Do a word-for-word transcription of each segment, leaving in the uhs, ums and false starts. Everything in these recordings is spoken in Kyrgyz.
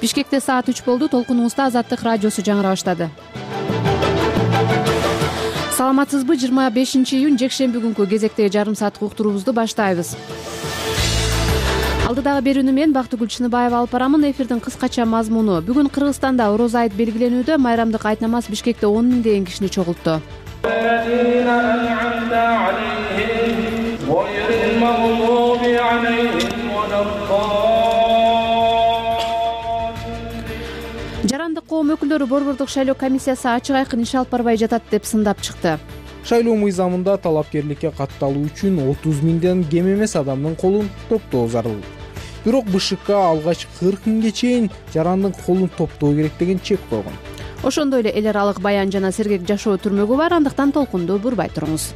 Бишкекте саат үч болду. Толкунубузда Азаттык радиосу жаңыра баштады. Саламатсызбы? жыйырма бешинчи июнь жекшемби күнкү кезектеги жарым сааттык уктуруубузду баштайбыз. Алдыдагы берүүнү мен Бактыгүл Чыныбаева алып барамын. Эфирдин кыскача мазмуну. Бүгүн Кыргызстанда Орозо айт белгиленүүдө. Майрамдык айт намаз Бишкекте он миңдеген кишини чогултту. Жарандык коом өкүлдөрү Борбордук шайлоо комиссиясы ачык айкын иш алып барбай жатат деп сындап чыкты. Шайлоо мыйзамында талапкерликке катталуу үчүн отуз миңден кем эмес адамдын колун топтоо зарыл. Бирок БШК алгач кырк миңге чейин жарандын колун топтоо керек деген чек койгон. Ошондой эле эл аралык баян жана сергек жашоо түрмөгү бар, андыктан толкунду бурбай туруңуз.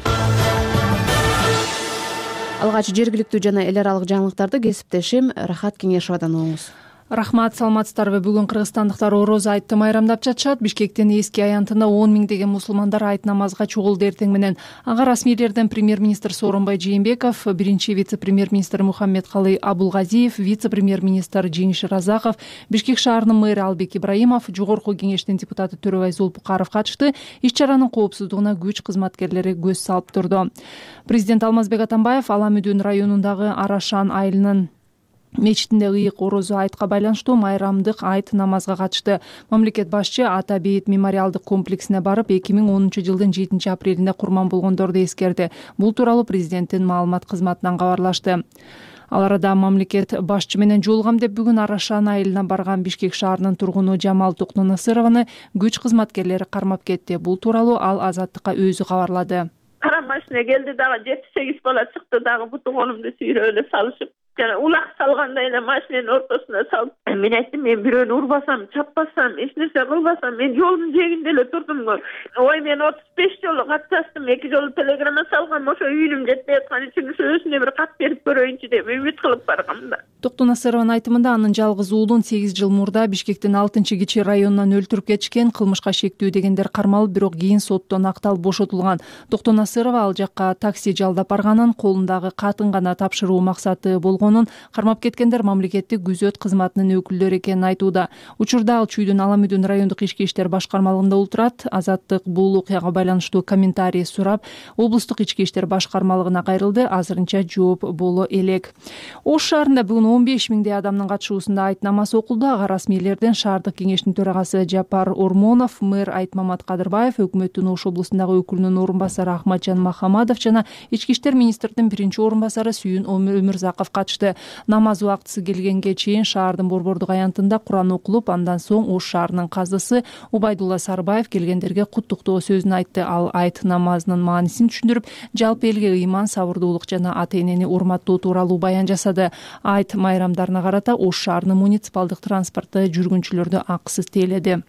Алгач жергиликтүү жана эл аралык жаңылыктарды кесиптешим Рахат Кеңешовадан угуңуз. Рахмат, саламатсыздарбы? Бүгүн кыргызстандыктар Орозо айтты майрамдап жатышат. Бишкектин эски аянтында он миңдеген мусулмандар айт намазга чогулду эртең менен. Ага расмийлерден премьер-министр Сооронбай Жээнбеков, биринчи вице-премьер-министр Мухаммедкалый Абулгазиев, вице-премьер-министр Жеңиш Разаков, Бишкек шаарынын мэрі Албек Ибраимов, жогорку кеңештин депутаты Төрөбай Зулпукаров катышты. Иш чаранын коопсуздугуна күч кызматкерлери көз салып турду. Президент Алмазбек Атамбаев Аламүдүн районундагы Арашан айылынын мечитинде ыйык Орозо айтка байланыштуу майрамдык айт намазга катышты. Мамлекет башчы Ата бейит мемориалдык комплексине барып, эки миң онунчу жылдын жетинчи апрелинде курман болгондорду эскерди. Бул тууралуу президенттин маалымат кызматынан кабарлашты. Ал арада мамлекет башчы менен жолугам деп бүгүн Арашан айылына барган Бишкек шаарынын тургуну Жамал Токтонасырованы күч кызматкерлери кармап кетти. Бул тууралуу ал Азаттыкка өзү кабарлады. Кара машина келди, дагы жети сегиз бала чыкты, дагы бутун колумду сүйрөп эле салышып, жана улак салгандай эле машинанын ортосуна салып, мен айттым, мен бирөөнү урбасам, чаппасам, эч нерсе кылбасам, мен жолдун жээгинде эле турдум го. Ой, мен отуз беш жолу кат жаздым, эки жолу телеграмма салгам, ошо үйүнүм жетпей аткан үчүн өзүнө бир кат берип көрөйүнчү деп үмүт кылып баргам да. Токтонасырованын айтымында анын жалгыз уулун сегиз жыл мурда Бишкектин алтынчы кичи районунан өлтүрүп кетишкен, кылмышка шектүү дегендер кармалып, бирок кийин соттон акталып бошотулган. Токтонасырова ал жакка такси жалдап барганын, колундагы катын гана тапшыруу максаты болгонун, кармап кеткендер мамлекеттик күзөт кызматынын өкүлдөрү экенин айтууда. Учурда ал Чүйдүн Аламүдүн райондук ички иштер башкармалыгында олтурат. Азаттык бул окуяга байланыштуу комментарий сурап, облустук ички иштер башкармалыгына кайрылды. Азырынча жооп боло элек. Ош шаарында бүгүн он беш миңдей адамдын катышуусунда айт намаз окулду. Ага расмийлерден шаардык кеңештин төрагасы Жапар Ормонов, мэр Айтмамат Кадырбаев, өкмөттүн Ош облусундагы өкүлүнүн орун басары Ахматжан Махамадов жана ички иштер министринин биринчи орун басары Сүйүн Өмүрзаков катышты. Намаз убактысы келгенге чейин шаардын борбордук аянтында Куран окулуп, андан соң Ош шаарынын казысы Убайдулла Сарбаев келгендерге куттуктоо сөзүн айтты. Ал айт намазынын маанисин түшүндүрүп, жалпы элге ыйман, сабырдуулук жана ата энени урматтоо тууралуу баян жасады. Айт майрамдарына карата Ош шаарынын муниципалдык транспорту жүргүнчүлөрдү акысыз тейледи.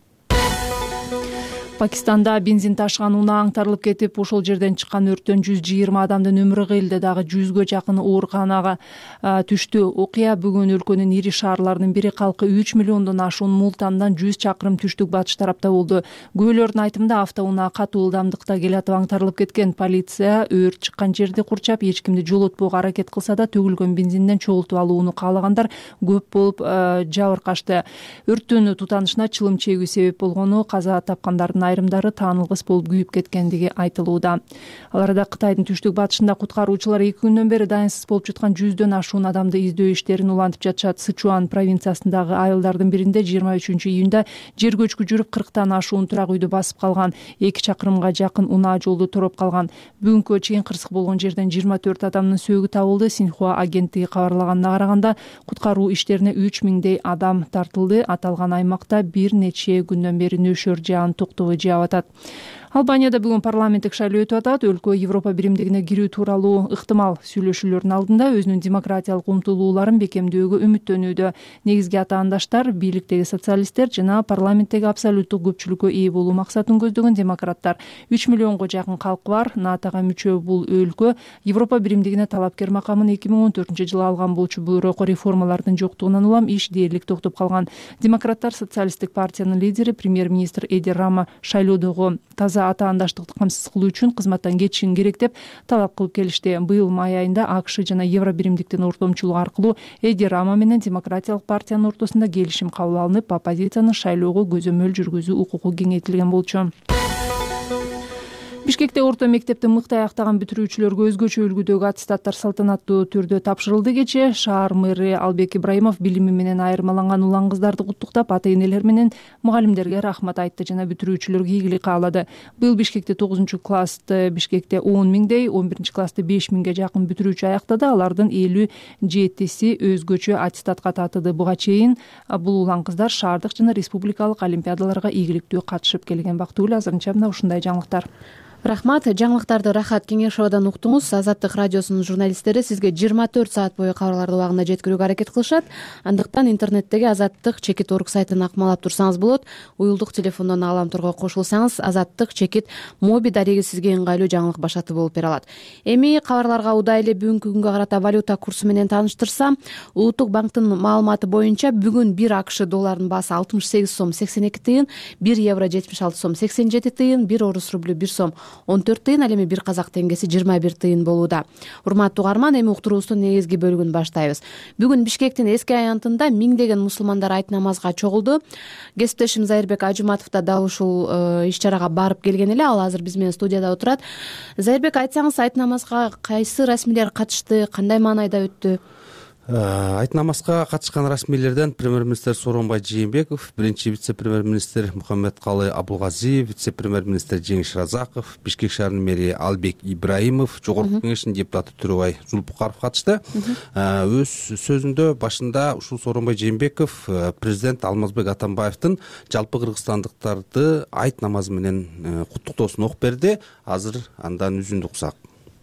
Пакистанда бензин ташыган унаа аңтарылып кетип, ошол жерден чыккан өрттөн жүз жыйырма адамдын өмүрү кыйылды, дагы жүзгө жакын ооруканага түштү. Окуя бүгүн өлкөнүн ири шаарларынын бири, калкы үч миллиондон ашуун Мултандан жүз чакырым түштүк батыш тарапта болду. Күбөлөрдүн айтымында автоунаа катуу ылдамдыкта келатып аңтарылып кеткен. Полиция өрт чыккан жерди курчап, эч кимди жолотпоого аракет кылса да, төгүлгөн бензинден чогултуп алууну каалагандар көп болуп жабыркашты. Өрттүн тутанышына чылым чегүү себеп болгону, каза тапкандардын айрымдары таанылгыс болуп күйүп кеткендиги айтылууда. Ал арада Кытайдын түштүк батышында куткаруучулар эки күндөн бери дайынсыз болуп жаткан жүздөн ашуун адамды издөө иштерин улантып жатышат. Сычуан провинциясындагы айылдардын биринде жыйырма үчүнчү июнда жер көчкү жүрүп, кырктан ашуун турак үйдү басып калган. эки чакырымга жакын унаа жолду тороп калган. Бүгүнкү чейин кырсык болгон жерден жыйырма төрт адамдын сөөгү табылды. Синьхуа агенттиги кабарлаганына караганда, куткаруу иштерине үч миңдей адам тартылды. Аталган аймакта бир нече күндөн бери нөшөр жаан токтобой жаап атат. Албанияда бүгүн парламенттик шайлоо өтүп атат. Өлкө Европа биримдигине кирүү тууралуу ыктымал сүйлөшүүлөрдүн алдында өзүнүн демократиялык умтулууларын бекемдөөгө үмүттөнүүдө. Негизги атаандаштар бийликтеги социалисттер жана парламенттеги абсолюттук көпчүлүккө ээ болуу максатын көздөгөн демократтар. үч миллионго жакын калкы бар. НАТОга мүчө бул өлкө Европа биримдигине талапкер макамын эки миң он төртүнчү жылы алган болчу. Бирок реформалардын жоктугунан улам иш дээрлик токтоп калган. Демократтар социалисттик партиянын лидери премьер-министр Эди Рама шайлоодогу таза атаандаштыкты камсыз кылуу үчүн кызматтан кетишин керек деп талап кылып келишти. Быйыл май айында АКШ жана Евробиримдиктин ортомчулугу аркылуу Эди Рама менен Демократиялык партиянын ортосунда келишим кабыл алынып, оппозицияны шайлоого көзөмөл жүргүзүү укугу кеңейтилген болчу. Бишкекте орто мектепти мыкты аяктаган бүтүрүүчүлөргө өзгөчө үлгүдөгү аттестаттар салтанаттуу түрдө тапшырылды. Кечээ шаар мэри Албек Ибраимов билими менен айырмаланган улан кыздарды куттуктап, ата-энелер менен мугалимдерге рахмат айтты жана бүтүрүүчүлөргө ийгилик каалады. Быйыл Бишкекте тогузунчу классты Бишкекте он миңдей, он биринчи классты беш миңге жакын бүтүрүүчү аяктады. Алардын элүү жетиси өзгөчө аттестатка татыды. Буга чейин бул улан кыздар шаардык жана республикалык олимпиадаларга ийгиликтүү катышып келген. Бактыгүл, азырынча мына ушундай жаңылыктар. Рахмат. Жаңылыктарды Рахат Кеңешовадан уктуңуз. Азаттык радиосунун журналисттери сизге жыйырма төрт саат бою кабарларды убагында жеткирүүгө аракет кылышат. Андыктан интернеттеги азаттык чекит орг сайтын акмалап турсаңыз болот. Уюлдук телефондон ааламторго кошулсаңыз, азаттык чекит моби дареги сизге ыңгайлуу жаңылык башаты болуп бере алат. Эми кабарларга удай эле бүгүнкү күнгө карата валюта курсу менен тааныштырсам, Улуттук банктын маалыматы боюнча бүгүн бир АКШ долларынын баасы алтымыш сегиз сом сексен эки тыйын, бир евро жетимиш алты сом сексен жети тыйын, бир орус рублю бир сом он төрт тыйын, ал эми бир казак теңгеси жыйырма бир тыйын болууда. Урматтуу угарман, эми уктуруубуздун негизги бөлүгүн баштайбыз. Бүгүн Бишкектин эски аянтында миңдеген мусулмандар айт намазга чогулду. Кесиптешим Зайырбек Ажыматов да дал ушул иш чарага барып келген эле. Ал азыр биз менен студияда отурат. Зайырбек, айтсаңыз, айт намазга кайсы расмийлер катышты, кандай маанайда өттү? Айт намазга катышкан расмийлерден премьер-министр Сооронбай Жээнбеков, биринчи вице-премьер-министр Мухаммедкалы Абулгазиев, вице-премьер-министр Жеңиш Разаков, Бишкек шаарынын мэри Албек Ибраимов, жогорку кеңештин депутаты Төрөбай Жулпукаров катышты. Өз сөзүндө башында ушул Сооронбай Жээнбеков президент Алмазбек Атамбаевдин жалпы кыргызстандыктарды айт намазы менен куттуктоосун окуп берди. Азыр андан үзүндү уксак.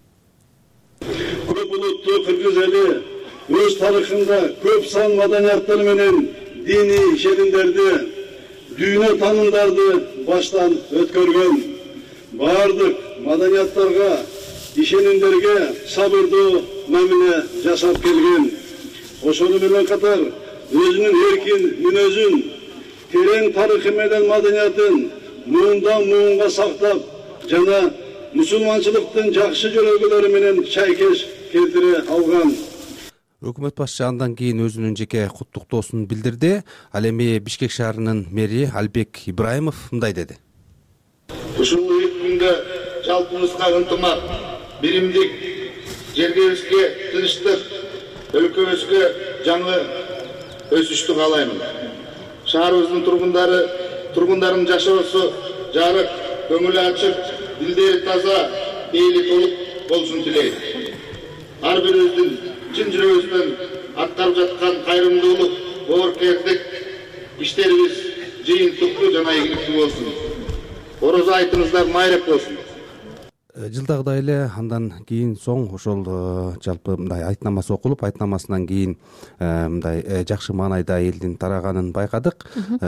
Көп улуттуу кыргыз эли өз тарыхында көп сан маданияттар менен диний ишенимдерди, дүйнө таанымдарды баштан өткөргөн. Бардык маданияттарга, ишенимдерге сабырдуу мамиле жасап келген. Ошону менен катар өзүнүн эркин мүнөзүн, терең тарыхы менен маданиятын муундан муунга сактап жана мусулманчылыктын жакшы жөрөгөлөрү менен чайкеш келтире алган. Өкмөт башчы андан кийин өзүнүн жеке куттуктоосун билдирди. Ал эми Бишкек шаарынын мэри Албек Ибраимов мындай деди. Ушул уюк күндө жалпыбызга ынтымак, биримдик, жергебизге тынчтык, өлкөбүзгө жаңы өсүштү каалаймын. Шаарыбыздын тургундары, тургундарынын жашоосу жарык, көңүлү ачык, дилдери таза, эйли толук болушун тилейм. Ар бирибиздин чын жүрөгүбүздөн аткарып жаткан кайрымдуулук, боорукердик иштерибиз жыйынтыктуу жана ийгиликтүү болсун. Орозо айтыңыздар майрап болсун. Жылдагыдай эле андан кийин соң ошол жалпы мындай айт намаз окулуп, айт намазынан кийин мындай жакшы маанайда элдин тараганын байкадык.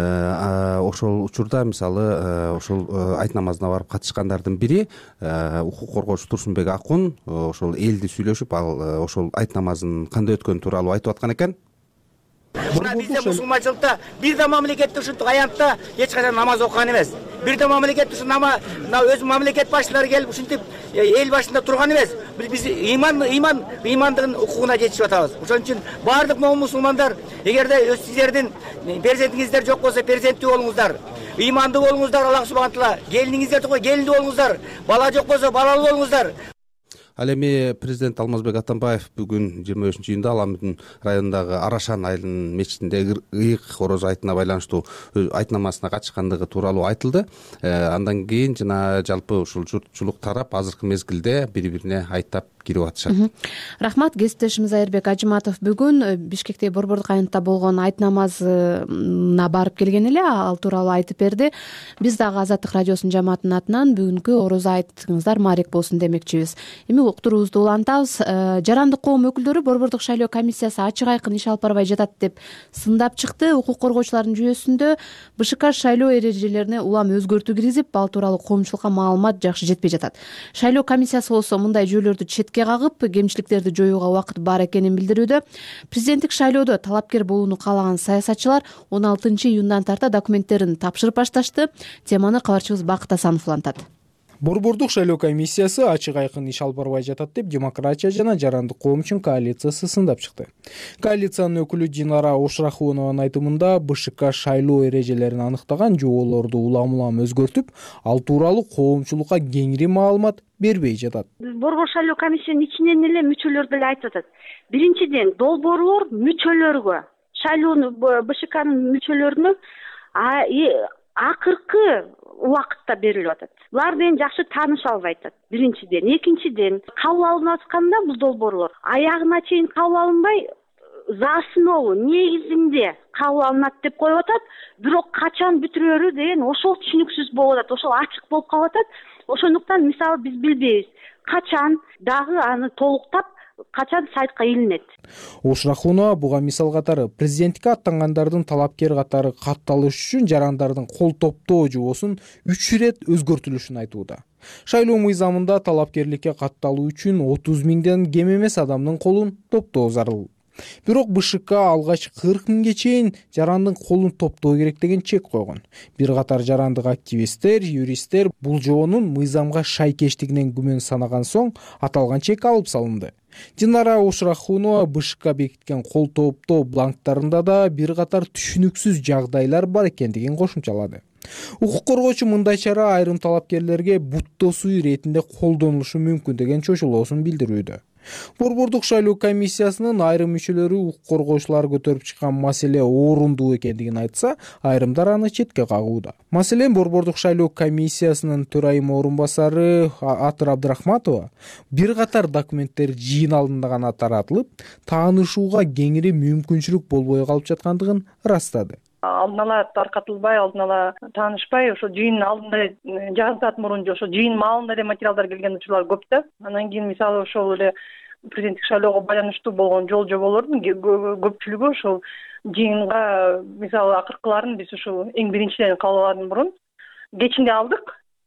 Ошол учурда мисалы ошол айт намазына барып катышкандардын бири укук коргоочу Турсунбек Акун ошол элди сүйлөшүп, ал ошол айт намазынын кандай өткөнү тууралуу айтып аткан экен. Мына бизде мусулманчылыкта бир да мамлекетте ушинтип аянтта эч качан намаз окуган эмес. Бир да мамлекет ушу нама өз мамлекет башчылары келип ушинтип эл башында турган эмес. Биз ыйман ыйман ыймандын укугуна жетишип атабыз. Ошон үчүн баардык момун мусулмандар, эгерде өз сиздердин перзентиңиздер жок болсо перзенттүү болуңуздар, ыймандуу болуңуздар, Аллах субхана таала келиниңиздерди кой келиндүү болуңуздар, бала жок болсо балалуу болуңуздар. Ал эми президент Алмазбек Атамбаев бүгүн жыйырма бешинчи июнда Аламдын районундагы Арашан айылынын мечитинде ыйык орозо айтына байланыштуу айт намазына катышкандыгы тууралуу айтылды. Андан кийин жана жалпы ушул журтчулук тарап азыркы мезгилде бири-бирине айттап кирип атышат. Рахмат. Кесиптешим Зайырбек Ажыматов бүгүн Бишкекте борбордук аянтта болгон айт намазына барып келген эле, ал тууралуу айтып берди. Биз дагы Азаттык радиосунун жамаатынын атынан бүгүнкү орозо айтыңыздар маарек болсун демекчибиз. Эми уктуруубузду улантабыз. Жарандык коом өкүлдөрү борбордук шайлоо комиссиясы ачык айкын иш алып барбай жатат деп сындап чыкты. Укук коргоочулардын жүйөсүндө БШК шайлоо эрежелерине улам өзгөртүү киргизип, ал тууралуу коомчулукка маалымат жакшы жетпей жатат. Шайлоо комиссиясы болсо мындай жүйөлөрдү четке кагып, кемчиликтерди жоюуга убакыт бар экенин билдирүүдө. Президенттик шайлоодо талапкер болууну каалаган саясатчылар он алтынчы июндан тарта документтерин тапшырып башташты. Теманы кабарчыбыз Бакыт Асанов улантат. Борбордук шайлоо комиссиясы ачык айкын иш алып барбай жатат деп демократия жана жарандык коом үчүн коалициясы сындап чыкты. Коалициянын өкүлү Динара Ошрахунованын айтымында БШК шайлоо эрежелерин аныктаган жоболорду улам улам өзгөртүп, ал тууралуу коомчулукка кеңири маалымат бербей жатат. Борбор шайлоо комиссиянын ичинен эле мүчөлөр деле айтып атат. Биринчиден, долбоорлор мүчөлөргө, шайлоонун БШКнын мүчөлөрүнө акыркы убакытта берилип атат. Булар менен жакшы тааныша албай атат. Биринчиден, экинчиден, кабыл алынып атканда бул долбоорлор аягына чейин кабыл алынбай, за основу негизинде кабыл алынат деп коюп атат. Бирок качан бүтүрөрү деген ошол түшүнүксүз болуп атат, ошол ачык болуп калып атат. Ошондуктан мисалы биз билбейбиз качан дагы аны толуктап качан сайтка илинет. Ошрахунова буга мисал катары президенттикке аттангандардын талапкер катары катталыш үчүн жарандардын кол топтоо жобосун үч ирет өзгөртүлүшүн айтууда. Шайлоо мыйзамында талапкерликке катталуу үчүн отуз миңден кем эмес адамдын колун топтоо зарыл. Бирок БШК алгач кырк миңге чейин жарандын колун топтоо керек деген чек койгон. Бир катар жарандык активисттер, юристтер бул жобонун мыйзамга шайкештигинен күмөн санаган соң аталган чек алып салынды. Динара Ошрахунова БШК бекиткен кол топтоо бланктарында да бир катар түшүнүксүз жагдайлар бар экендигин кошумчалады. Укук коргоочу мындай чара айрым талапкерлерге буттосуу иретинде колдонулушу мүмкүн деген чочулоосун билдирүүдө. Борбордук шайлоо комиссиясынын айрым мүчөлөрү укук коргоочулар көтөрүп чыккан маселе орунду экендигин айтса, айрымдар аны четке кагууда. Маселен, Борбордук шайлоо комиссиясынын төрайым орун басары Атыр Абдрахматова бир катар документтер жыйын алдында гана таратылып, таанышууга кеңири мүмкүнчүлүк болбой калып жаткандыгын ырастады. Алдын ала таркатылбай, алдын ала таанышпай, ошо жыйын алдында жазат мурун ошо жыйын маалында эле материалдар келген учурлар көп да. Анан кийин мисалы ошол эле президенттик шайлоого байланыштуу болгон жол жоболордун көпчүлүгү ошол жыйынга мисалы акыркыларын биз ушул эң биринчиден кабыл алуудан мурун кечинде алдык,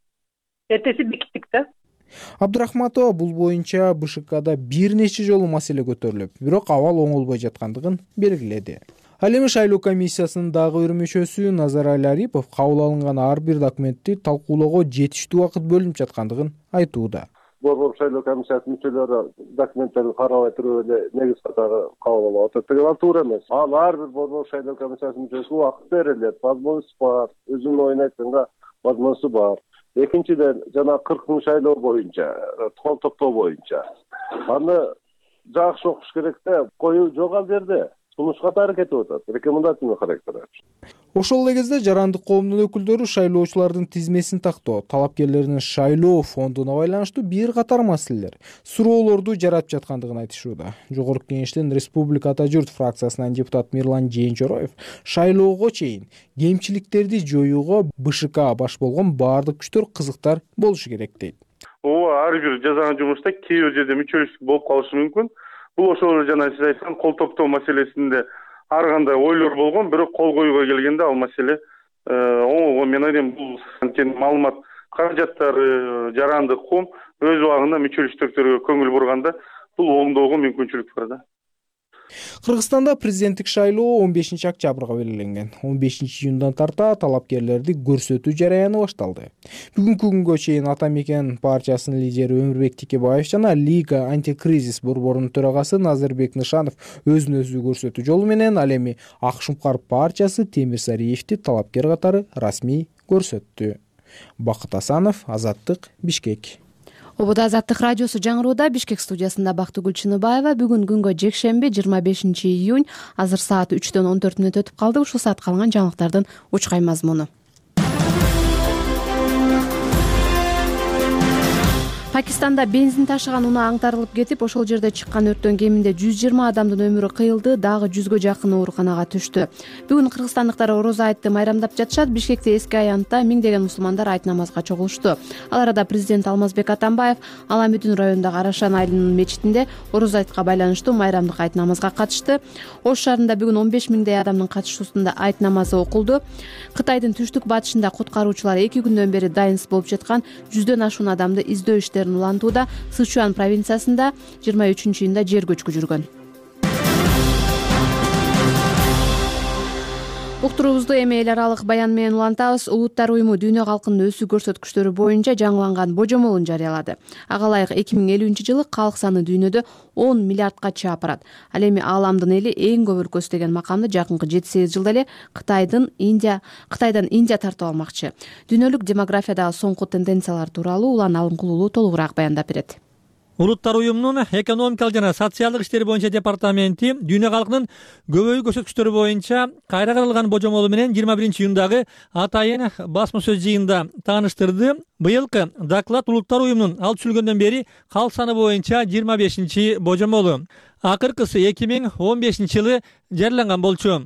эртеси бекиттик да. Абдрахматова бул боюнча БШКда бир нече жолу маселе көтөрүлүп, бирок абал оңолбой жаткандыгын белгиледи. Ал эми шайлоо комиссиясынын дагы бир мүчөсү Назарали Арипов кабыл алынган ар бир документти талкуулоого жетиштүү убакыт бөлүнүп жаткандыгын айтууда. Борбор шайлоо комиссиясынын мүчөлөрү документтерди карабай туруп эле негиз катары кабыл алып атат деген ал туура эмес. Ал ар бир борбор шайлоо комиссиясынын мүчөсү убакыт берилет, возможность бар, өзүнүн оюн айтканга возможность бар. Экинчиден, жана кырк миң шайлоо боюнча, кол топтоо боюнча аны жакшы окуш керек да, коюу жок ал жерде. Сунуш катары кетип атат, рекомендациялык характер. Ошол эле кезде жарандык коомдун өкүлдөрү шайлоочулардын тизмесин тактоо, талапкерлердин шайлоо фондуна байланыштуу бир катар маселелер, суроолорду жаратып жаткандыгын айтышууда. Жогорку кеңештин Республика Ата журт фракциясынан депутат Мирлан Жээнчороев шайлоого чейин кемчиликтерди жоюуга БШК баш болгон баардык күчтөр кызыктар болушу керек дейт. Ооба, ар бир жасаган жумушта кээ бир жерде мүчөлүктүк болуп калышы мүмкүн. Бул ошол жана сиз айткан кол топтоо маселесинде ар кандай ойлор болгон, бирок кол коюуга келгенде ал маселе оңолгон. Мен ойлойм, бул анткени маалымат каражаттары жарандык коом өз убагында мүчөлүктөргө көңүл бурганда бул оңдоого мүмкүнчүлүк бар да. Кыргызстанда президенттик шайлоо он бешинчи октябрга белгиленген. он бешинчи июндан тарта талапкерлерди көрсөтүү жараяны башталды. Бүгүнкү күнгө чейин Ата Мекен партиясынын лидери Өмүрбек Текебаев жана Лига антикризис борборунун төрагасы Назырбек Нышанов өзүн өзү көрсөтүү жолу менен ал эми Ак Шумкар партиясы Темир Сариевди талапкер катары расмий көрсөттү. Бакыт Асанов, Азаттык, Бишкек. Ободо Азаттык радиосу жаңырууда. Бишкек студиясында Бактыгүл Чыныбаева. Бүгүн күнгө жекшемби жыйырма бешинчи июнь азыр саат үчтөн он төрт мүнөт өтүп калды. Ушул саат калган жаңылыктардын учкай мазмуну. Пакистанда бензин ташыган унаа аңтарылып кетип, ошол жерде чыккан өрттөн кеминде жүз жыйырма адамдын өмүрү кыйылды, дагы жүзгө жакын ооруканага түштү. Бүгүн кыргызстандыктар орозо айтты майрамдап жатышат. Бишкекте эски аянтта миңдеген мусулмандар айт намазга чогулушту. Ал арада президент Алмазбек Атамбаев Аламүдүн районундагы Арашан айылынын мечитинде орозо айтка байланыштуу майрамдык айт намазга катышты. Ош шаарында бүгүн он беш миңдей адамдын катышуусунда айт намазы окулду. Кытайдын түштүк батышында куткаруучулар эки күндөн бери дайынсыз болуп жаткан жүздөн ашуун адамды издөө иштерин улантууда. Сычуан провинциясында жыйырма үчүнчү июнда жер көчкү жүргөн. уктуруубузду эми эл аралык баян менен улантабыз. Улуттар уюму дүйнө калкынын өсүү көрсөткүчтөрү боюнча жаңыланган божомолун жарыялады. Ага ылайык эки миң элүүнчү жылы калк саны дүйнөдө он миллиардка чейин барат. Ал эми ааламдын эли эң көп өлкөсү деген макамды жакынкы жети сегиз жылда эле Кытайдын Индия Кытайдан Индия тартып алмакчы. Дүйнөлүк демографиядагы соңку тенденциялар тууралуу Улан Алымкулуулу толугураак баяндап берет. Улуттар уюмунун экономикалык жана социалдык иштер боюнча департаменти дүйнө калкынын көбөйүү көрсөткүчтөрү боюнча кайра каралган божомолу менен жыйырма биринчи июндагы атайын басма сөз жыйынында тааныштырды. Быйылкы доклад улуттар уюмунун ал түзүлгөндөн бери калк саны боюнча жыйырма бешинчи божомолу. Акыркысы эки миң он бешинчи жылы жарыяланган болчу.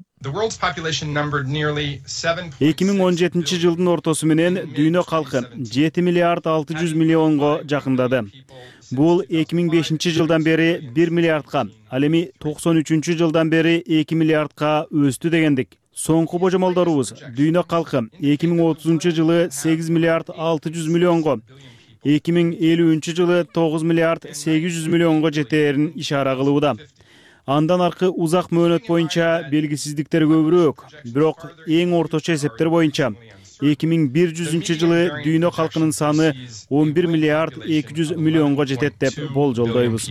эки миң он жетинчи жылдын ортосу менен дүйнө калкы жети миллиард алты жүз миллионго жакындады. Бул эки миң бешинчи жылдан бери бир миллиардка, ал эми токсон үчүнчү жылдан бери эки миллиардка өстү дегендик. Соңку божомолдорубуз дүйнө калкы эки миң отузунчу жылы сегиз миллиард алты жүз миллионго, эки миң элүүнчү жылы тогуз миллиард сегиз жүз миллионго жетээрин ишара кылууда. Андан аркы узак мөөнөт боюнча белгисиздиктер көбүрөөк, бирок эң орточо эсептер боюнча эки миң бир жүзүнчү жылы дүйнө калкынын саны он бир миллиард эки жүз миллионго жетет деп болжолдойбуз.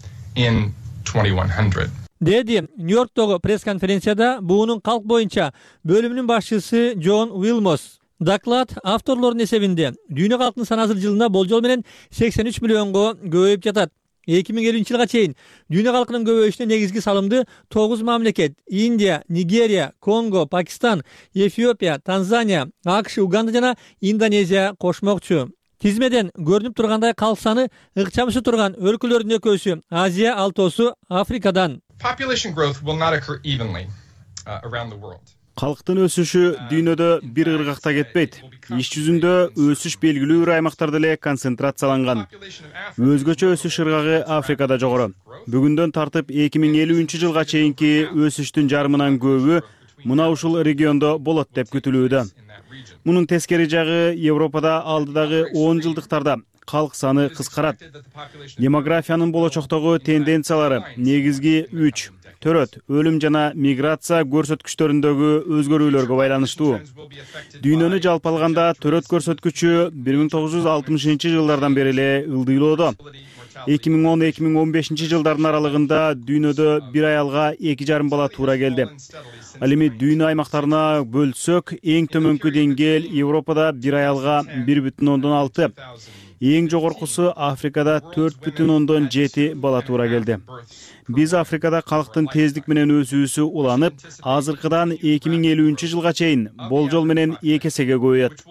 Деди Нью-Йорктогу пресс-конференцияда буунун калк боюнча бөлүмүнүн башчысы Джон Уилмос. Доклад авторлорунун эсебинде дүйнө калкынын санасы жылына болжол менен сексен үч миллионго көбөйүп жатат. эки миң элүүнчү жылга чейин дүйнө калкынын көбөйүшүнө негизги салымды тогуз мамлекет — Индия, Нигерия, Конго, Пакистан, Эфиопия, Танзания, АКШ, Уганда жана Индонезия кошмокчу. Тизмеден көрүнүп тургандай калк саны ыкчамысы турган өлкөлөрдүн экөөсү Азия, алтоосу Африкадан. Калктын өсүшү дүйнөдө бир ыргакта кетпейт. Иш жүзүндө өсүш белгилүү бир аймактарда эле концентрацияланган. Өзгөчө өсүш ыргагы Африкада жогору. Бүгүндөн тартып эки миң элүүнчү жылга чейинки өсүштүн жарымынан көбү мына ушул региондо болот деп күтүлүүдө. Мунун тескери жагы Европада алдыдагы он жылдыктарда калк саны кыскарат. Демографиянын болочоктогу тенденциялары негизги үч: төрөт, өлүм жана миграция көрсөткүчтөрүндөгү өзгөрүүлөргө байланыштуу. Дүйнөнү жалпы алганда төрөт көрсөткүчү бир миң тогуз жүз алтымышынчы жылдардан бери эле ылдыйлоодо. эки миң он эки миң он бешинчи жылдардын аралыгында дүйнөдө бир аялга эки жарым бала туура келди. Ал эми дүйнө аймактарына бөлсөк, эң төмөнкү деңгээл Европада бир аялга бир бүтүн ондон алты. Эң жогоркусу Африкада төрт бүтүн ондон жети бала туура келди. Биз Африкада калктын тездик менен өсүүсү уланып, азыркыдан эки миң элүүнчү жылга чейин болжол менен эки эсеге көбөйөт.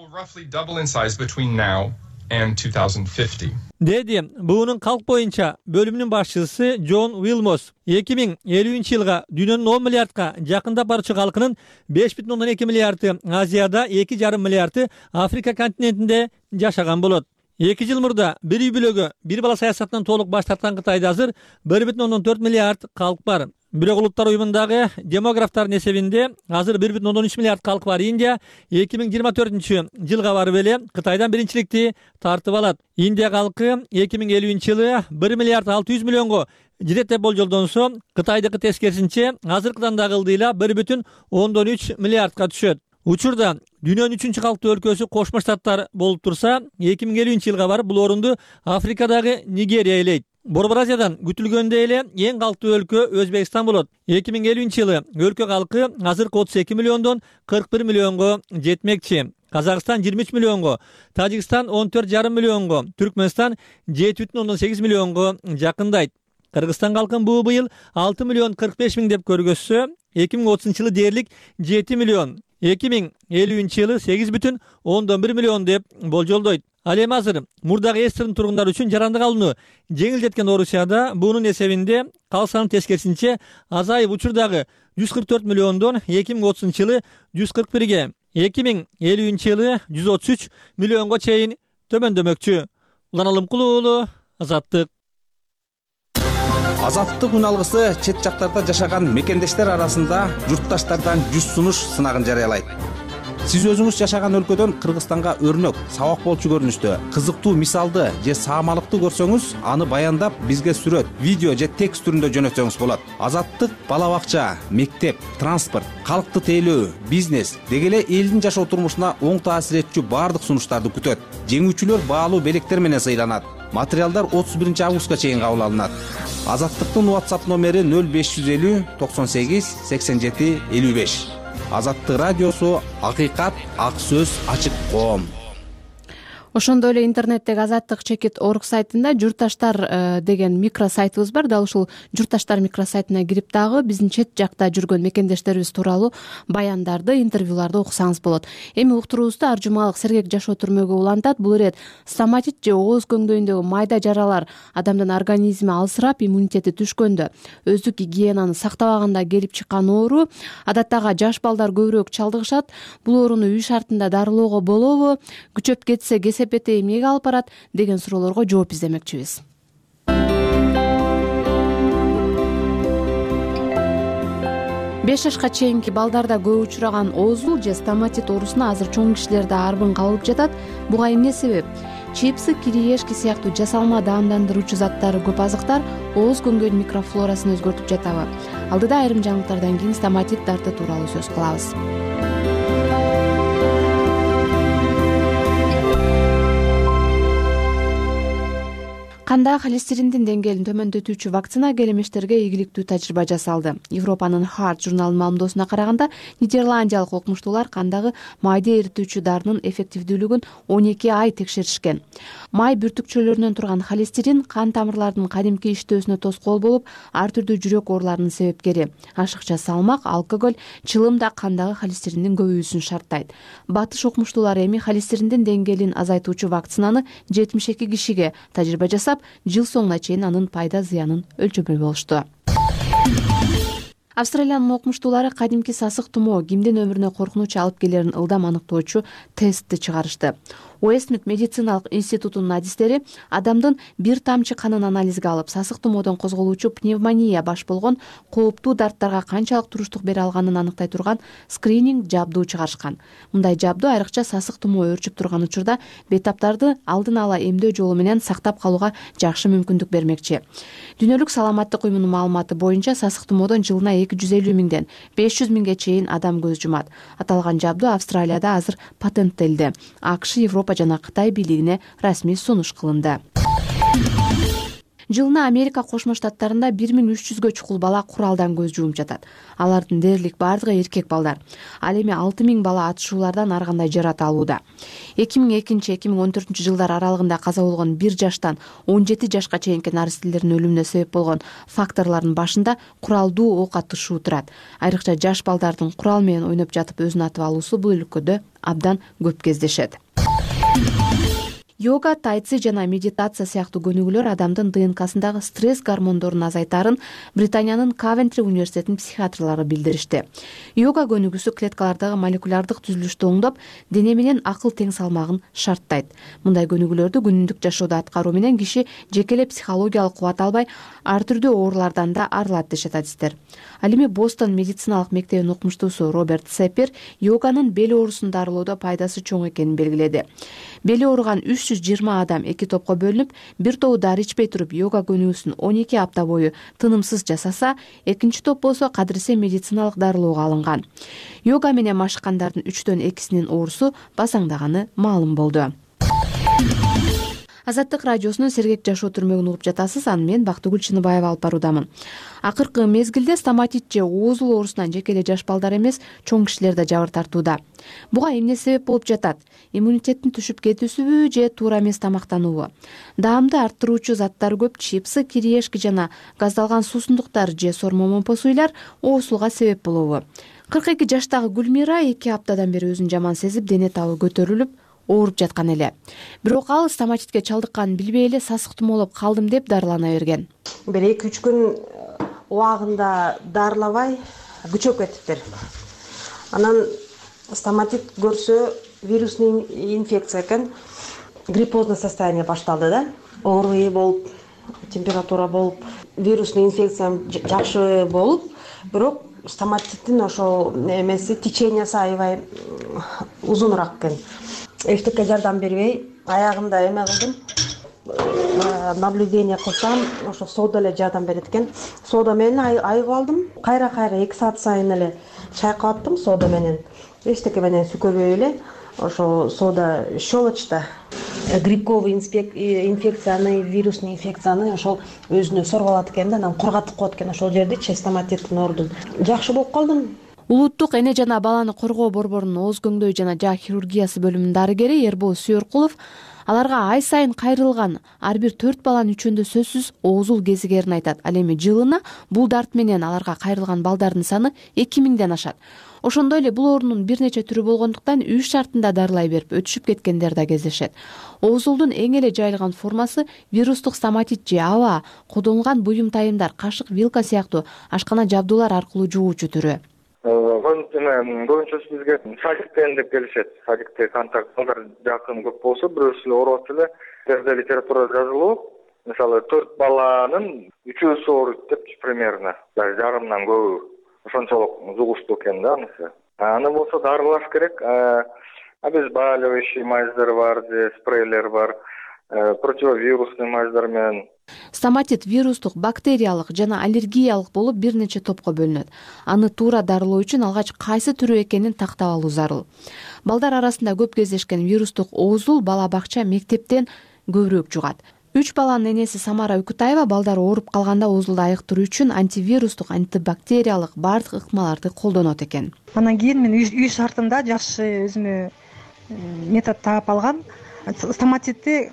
Деди буунун калк боюнча бөлүмүнүн башчысы Джон Уилмос. эки миң элүүнчү жылга дүйнөнүн он миллиардка жакындап барчу калкынын беш бүтүн ондон эки миллиарды Азияда, эки жарым миллиарды Африка континентинде жашаган болот. эки жыл мурда бир үй бүлөгө бир бала саясатынан толук баш тарткан Кытайда азыр бир бүтүн ондон төрт миллиард калк бар. Бирок улуттар уюмундагы демографтардын эсебинде азыр бир бүтүн ондон үч миллиард калк бар Индия эки миң жыйырма төртүнчү жылга барып эле Кытайдан биринчиликти тартып алат. Индия калкы эки миң элүүнчү жылы бир миллиард алты жүз миллионго жетет деп болжолдонсо, Кытайдыкы тескерисинче азыркыдан дагы ылдыйла бир бүтүн ондон үч миллиардка түшөт. Учурда дүйнөнүн үчүнчү калктуу өлкөсү Кошмо Штаттар болуп турса, эки миң элүүнчү жылга барып бул орунду Африкадагы Нигерия ээлейт. Борбор Азиядан күтүлгөндөй эле эң калктуу өлкө Өзбекстан болот. эки миң элүүнчү жылы өлкө калкы азыркы отуз эки миллиондон кырк бир миллионго жетмекчи. Казакстан жыйырма үч миллионго, Тажикстан он төрт жарым миллионго, Түркмөнстан жети бүтүн ондон сегиз миллионго жакындайт. Кыргызстан калкын буу быйыл алты миллион кырк беш миң деп көргөзсө, эки миң отузунчу жылы дээрлик жети миллион. эки миң элүүнчү жылы сегиз бүтүн ондон бир миллион деп болжолдойт. Ал эми азыр мурдагы эстердин тургундары үчүн жарандык алууну жеңил жеткен Орусияда буунун эсебинде калк саны тескерисинче азайып учурдагы жүз кырк төрт миллиондон эки миң отузунчу жылы жүз кырк бирге, эки миң элүүнчү жылы жүз отуз үч миллионго чейин төмөндөмөкчү. Улан Алымкулуу, Азаттык. Азаттык үн алгысы чет жактарда жашаган мекендештер арасында журтташтардан жүз сунуш сынагын жарыялайт. Сиз өзүңүз жашаган өлкөдөн Кыргызстанга өрнөк, сабак болчу көрүнүштө кызыктуу мисалды же саамалыкты көрсөңүз, аны баяндап бизге сүрөт, видео же текст түрүндө жөнөтсөңүз болот. Азаттык бала бакча, мектеп, транспорт, калкты тейлөө, бизнес деги эле элдин жашоо турмушуна оң таасир этчү баардык сунуштарды күтөт. Жеңүүчүлөр баалуу белектер менен сыйланат. Материалдар отуз биринчи августка чейин кабыл алынат. Азаттыктын WhatsApp номери нөл беш жүз элүү токсон сегиз сексен жети элүү беш. Азаттык радиосу, акыйкат, ак сөз, ачык коом. Ошондой эле интернеттеги азаттык чекит орг сайтында журтташтар деген микросайтыбыз бар. Дал ушул журтташтар микросайтына кирип дагы биздин чет жакта жүргөн мекендештерибиз тууралуу баяндарды, интервьюларды окусаңыз болот. Эми уктуруубузду ар жумалык сергек жашоо түрмөгү улантат. Бул ирет стоматит же ооз көңдөйүндөгү майда жаралар адамдын организми алсырап, иммунитети түшкөндө, өздүк гигиенаны сактабаганда келип чыккан оору. Адаттагы жаш балдар көбүрөөк чалдыгышат. Бул ооруну үй шартында дарылоого болобу? Күчөп кетсе сепете эмнеге алып барат деген суроолорго жооп издемекчибиз. беш жашка чейинки балдарда көп учураган оозул же стоматит оорусуна азыр чоң кишилер да арбын кабылып жатат. Буга эмне себеп? Чипсы, кириешки сыяктуу жасалма даамдандыруучу заттары көп азыктар ооз көңгөйдүн микрофлорасын өзгөртүп жатабы? Алдыда айрым жаңылыктардан кийин стоматит дарты тууралуу сөз кылабыз. Канда холестериндин деңгээлин төмөндөтүүчү вакцина келемештерге ийгиликтүү тажрыйба жасалды. Европанын Heart журналынын маалымдоосуна караганда, нидерландиялык окумуштуулар кандагы майды эритүүчү дарынын эффективдүүлүгүн он эки ай текшеришкен. Май бүртүкчөлөрүнөн турган холестерин кан тамырлардын кадимки иштөөсүнө тоскоол болуп, ар түрдүү жүрөк ооруларынын себепкери. Ашыкча салмак, алкоголь, чылым да кандагы холестериндин көбөйүүсүн шарттайт. Батыш окумуштуулары эми холестериндин деңгээлин азайтуучу вакцинаны жетимиш эки кишиге тажрыйба жасап, жыл соңуна чейин анын пайда зыянын өлчөмөй болушту. Австралиянын окумуштуулары кадимки сасык тумоо кимдин өмүрүнө коркунуч алып келерин ылдам аныктоочу тестти чыгарышты. Уэстмит медициналык институтунун адистери адамдын бир тамчы канын анализге алып, сасык тумоодон козголуучу пневмония баш болгон кооптуу дарттарга канчалык туруштук бере алганын аныктай турган скрининг жабдуу чыгарышкан. Мындай жабдуу айрыкча сасык тумоо өөрчүп турган учурда бейтаптарды алдын ала эмдөө жолу менен сактап калууга жакшы мүмкүндүк бермекчи. Дүйнөлүк саламаттык уюмунун маалыматы боюнча сасык тумоодон жылына эки жүз элүү миңден беш жүз миңге чейин адам көз жумат. Аталган жабдуу Австралияда азыр патенттелди. АКШ, Европа жана Кытай бийлигине расмий сунуш кылынды. Жылына Америка Кошмо Штаттарында бир миң үч жүзгө чукул бала куралдан көз жумуп жатат. Алардын дээрлик бардыгы эркек балдар. Ал эми алты миң бала атышуулардан ар кандай жарат алууда. эки миң экинчи эки миң он төртүнчү жылдар аралыгында каза болгон бир жаштан он жети жашка чейинки наристелердин өлүмүнө себеп болгон факторлордун башында куралдуу ок атышуу турат. Айрыкча жаш балдардын курал менен ойноп жатып өзүн атып алуусу бул өлкөдө абдан көп кездешет. Йога, тайци жана медитация сыяктуу көнүгүүлөр адамдын ДНКсындагы стресс гормондорун азайтарын Британиянын Кавентри университетинин психиатрлары билдиришти. Йога көнүгүүсү клеткалардагы молекулярдык түзүлүштү оңдоп, дене менен акыл тең салмагын шарттайт. Мындай көнүгүүлөрдү күнүмдүк жашоодо аткаруу менен киши жеке эле психологиялык кубат албай, ар түрдүү оорулардан да арылат дешет адистер. Ал эми Бостон медициналык мектебинин окумуштуусу Роберт Сеппер йоганын бел оорусун дарылоодо пайдасы чоң экенин белгиледи. Бели ооруган үч жүз жыйырма адам эки топко бөлүнүп, бир тобу дары ичпей туруп йога көнүгүүсүн он эки апта бою тынымсыз жасаса, экинчи топ болсо кадыресе медициналык дарылоого алынган. Йога менен машыккандардын үчтөн экисинин оорусу басаңдаганы маалым болду. Азаттык радиосунун сергек жашоо түрмөгүн угуп жатасыз. Аны мен Бактыгүл Чыныбаева алып баруудамын. Акыркы мезгилде стоматит же оозул оорусунан жеке эле жаш балдар эмес, чоң кишилер да жабыр тартууда. Буга эмне себеп болуп жатат? Иммунитеттин түшүп кетүүсүбү же туура эмес тамактануубу? Даамды арттыруучу заттар көп, чипсы, кириешки жана газдалган суусундуктар же сормо момпо суйлар оозулга себеп болобу? кырк эки жаштагы Гүлмира эки аптадан бери өзүн жаман сезип, дене табы көтөрүлүп, ооруп жаткан эле. Бирок ал стоматитке чалдыкканын билбей эле сасык тумоолоп калдым деп дарылана берген. Бир эки үч күн убагында дарылабай күчөп кетиптир. Анан стоматит көрсө вирусный инфекция экен, гриппозный состояние башталды да. Ооруй болуп, температура болуп, вирусный инфекция жакшы болуп, бирок стоматиттин ошол эмеси течениясы аябай узунураак экен. Эчтекке жардам бербей аягында эме кылдым, наблюдение кылсам ошо соода эле жардам берет экен. Соода менен айыгып алдым. Кайра кайра эки саат сайын эле чайкап аттым соода менен. Эчтеке менен сүкөбөй эле ошо соода щелочта грибковый инфекцияны, вирусный инфекцияны ошол өзүнө сорго алат экен да, анан кургатып коет экен ошол жердичи стоматиттин ордун. Жакшы болуп калдым. Улуттук эне жана баланы коргоо борборунун ооз көңдөй жана жаа хирургиясы бөлүмүнүн дарыгери Эрбол Сүйөркулов аларга ай сайын кайрылган ар бир төрт баланын үчөөндө сөзсүз оозул кезигерин айтат. Ал эми жылына бул дарт менен аларга кайрылган балдардын саны эки миңден ашат. Ошондой эле бул оорунун бир нече түрү болгондуктан үй шартында дарылай берип өтүшүп кеткендер да кездешет. Оозулдун эң эле жайылган формасы вирустук стоматит же аба, колдонулган буюм тайымдар, кашык, вилка сыяктуу ашкана жабдуулар аркылуу жугуучу түрү. Көбүнчөсү бизге садиктен деп келишет. Садикте контакт балдар жакын көп болсо, бирөөсү эле ооруп эле жерде литературада жазылуу. Мисалы төрт баланын үчөөсү ооруйт деп примерно, даже жарымдан көбү. Ошончолук жугуштуу экен да анысы. Аны болсо дарылаш керек. Обезболивающий мазьдар бар, спрейлер бар, противовирусный мазьдар менен. Стоматит вирустук, бактериялык жана аллергиялык болуп бир нече топко бөлүнөт. Аны туура дарылоо үчүн алгач кайсы түрү экенин тактап алуу зарыл. Балдар арасында көп кездешкен вирустук оозул бала бакча, мектептен көбүрөөк жугат. Үч баланын энеси Самара Үкүтаева балдар ооруп калганда оозулду айыктыруу үчүн антивирустук, антибактериялык баардык ыкмаларды колдонот экен. Анан кийин мен үй шартында жакшы өзүмө метод таап алгам. Стоматитти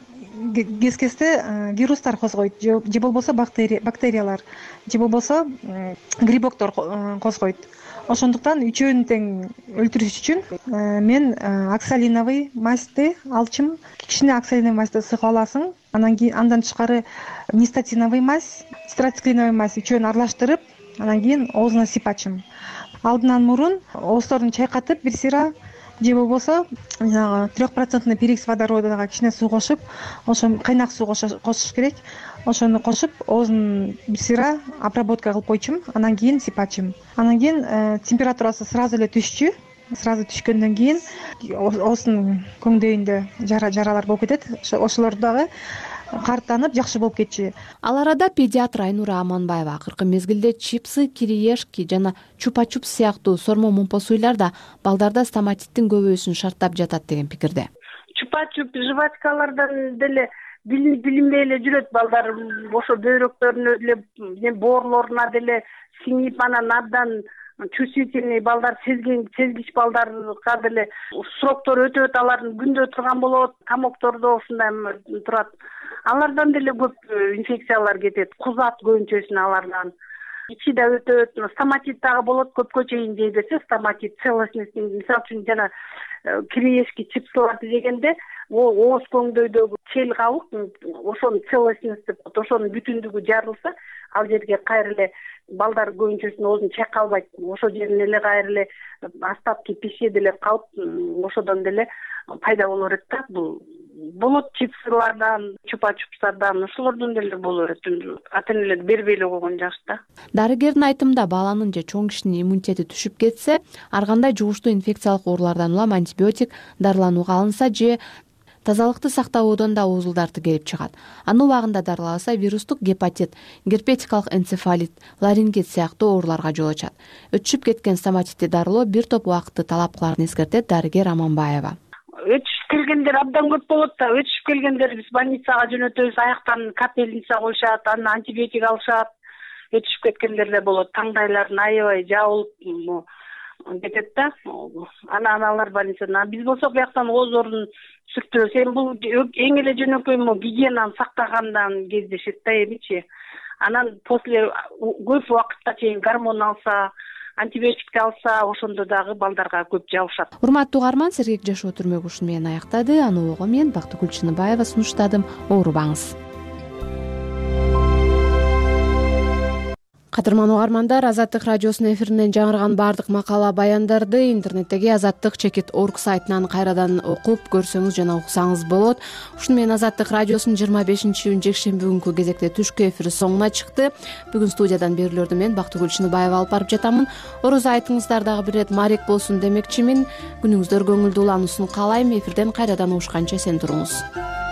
кез-кезде вирустар козгойт, же болбосо бактериялар, же болбосо грибоктор козгойт. Ошондуктан үчөөнү тең өлтүрүш үчүн мен оксалиновый мазьды алчым. Кичине оксалиновый мазьды сыгып аласың. Анан кийин андан тышкары нистатиновый мазь, страциклиновый мазь үчөөнү аралаштырып, анан кийин оозуна сыйпачым. Алдынан мурун оозторун чайкатып бир сыйра, же болбосо трех процентный перекись водородага кичине суу кошуп, ошо кайнак суу кошуш керек. Ошону кошуп, оозун бир сыйра обработка кылып койчумун, анан кийин сыйпачым. Анан кийин температурасы сразу эле түшчү. Сразу түшкөндөн кийин ооздун көңдөйүндө жаралар болуп кетет. Ошолор дагы карттанып жакшы болуп кетчү. Ал арада педиатр Айнура Аманбаева акыркы мезгилде чипсы, кириешки жана чупа-чупс сыяктуу сормо мумпосуйлар да балдарда стоматиттин көбөйүүсүн шарттап жатат деген пикирде. Чупа-чуп жвачкалардан деле билинбей эле жүрөт балдар, ошо бөйрөктөрүнө деле, боорлоруна деле сиңип, анан абдан чувствительный балдар, сезген сезгич балдарга деле сроктор өтөт, алардын күндө турган болот, тамоктордо ушундай турат. Алардан деле көп инфекциялар кетет, кузат көбүнчөсүн алардан. Ичи да өтөт, стоматит дагы болот, көпкө чейин жей берсе, стоматит целостность, мисалы үчүн жана кириешки чипсыларды жегенде ооз көңдөйдөгү чел кабык, ошонун целостность деп, ошонун бүтүндүгү жарылса, ал жерге кайра эле балдар көбүнчөсүнүн оозун чайкалбайт. Ошол жерин эле кайра эле остатки пищи деле калып, ошодон деле пайда боло берет да. Бул болот чипсылардан, чупа-чупстардан, ошолордон деле боло берет. Ата-энелер бербей эле койгон жакшы да. Дарыгердин айтымында баланын же чоң кишинин иммунитети түшүп кетсе, ар кандай жугуштуу инфекциялык оорулардан улам антибиотик дарыланууга алынса же тазалыкты сактабоодон да оозулдар келип чыгат. Аны убагында дарыласа вирустук гепатит, герпетикалык энцефалит, ларингит сыяктуу ооруларга жол ачат. Өтүшүп кеткен стоматитти дарылоо бир топ убакытты талап кыларын эскертет дарыгер Аманбаева. Өтүшүп келгендер абдан көп болот да. Өтүшүп келгендер биз больницага жөнөтөбүз, аяктан капельница коюшат, анан антибиотик алышат. Өтүшүп кеткендер да болот. Таңдайларын аябай жабылып кетет да. Анан алар больницадан. Биз болсок бияктан оозорун сүртөбүз. Эми бул эң эле жөнөкөй гигиенаны сактагандан кездешет да эмичи. Анан после көп убакытка чейин гормон алса, антибиотикти алса, ошондо дагы балдарга көп жабышат. Урматтуу угарман, Сергек жашоо түрмөгү ушуну менен аяктады. Аны ого мен Бактыгүл Чыныбаева сунуштадым. Оорубаңыз. кадырман угармандар, Азаттык радиосунун эфиринен жаңырган баардык макала баяндарды интернеттеги азаттык чекит орг сайтынан кайрадан окуп көрсөңүз жана уксаңыз болот. Ушуну менен Азаттык радиосунун жыйырма бешинчи июнь жекшемби күнкү кезекте түшкү эфири соңуна чыкты. Бүгүн студиядан берүүлөрдү мен Бактыгүл Чыныбаева алып барып жатамын. Орозо айтыңыздар дагы бир ирет маарек болсун демекчимин. Күнүңүздөр көңүлдүү улануусун каалайм. Эфирден кайрадан угушканча эсен туруңуз.